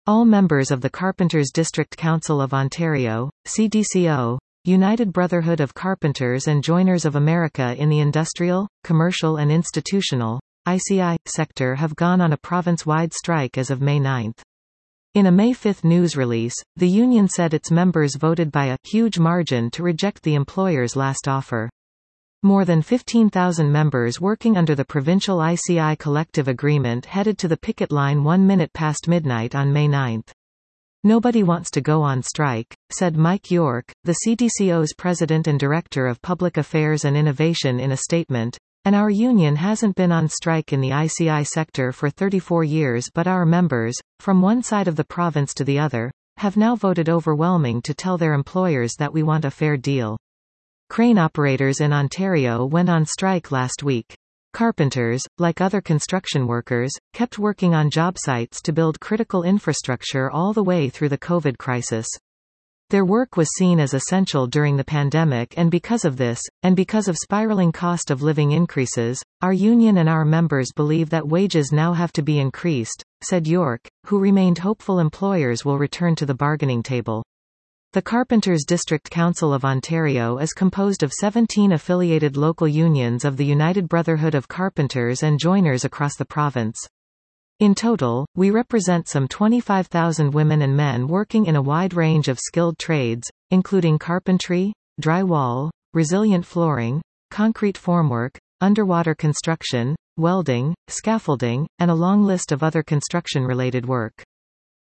All members of the Carpenters District Council of Ontario, CDCO, United Brotherhood of Carpenters and Joiners of America in the industrial, commercial and institutional, ICI, sector have gone on a province-wide strike as of May 9. In a May 5 news release, the union said its members voted by a huge margin to reject the employer's last offer. More than 15,000 members working under the provincial ICI collective agreement headed to the picket line 1 minute past midnight on May 9. "Nobody wants to go on strike," said Mike York, the CDCO's president and director of public affairs and innovation in a statement, "And our union hasn't been on strike in the ICI sector for 34 years, but our members, from one side of the province to the other, have now voted overwhelming to tell their employers that we want a fair deal." Crane operators in Ontario went on strike last week. Carpenters, like other construction workers, kept working on job sites to build critical infrastructure all the way through the COVID crisis. Their work was seen as essential during the pandemic, and because of this, and because of spiraling cost of living increases, our union and our members believe that wages now have to be increased, said York, who remained hopeful employers will return to the bargaining table. The Carpenters District Council of Ontario is composed of 17 affiliated local unions of the United Brotherhood of Carpenters and Joiners across the province. In total, we represent some 25,000 women and men working in a wide range of skilled trades, including carpentry, drywall, resilient flooring, concrete formwork, underwater construction, welding, scaffolding, and a long list of other construction-related work.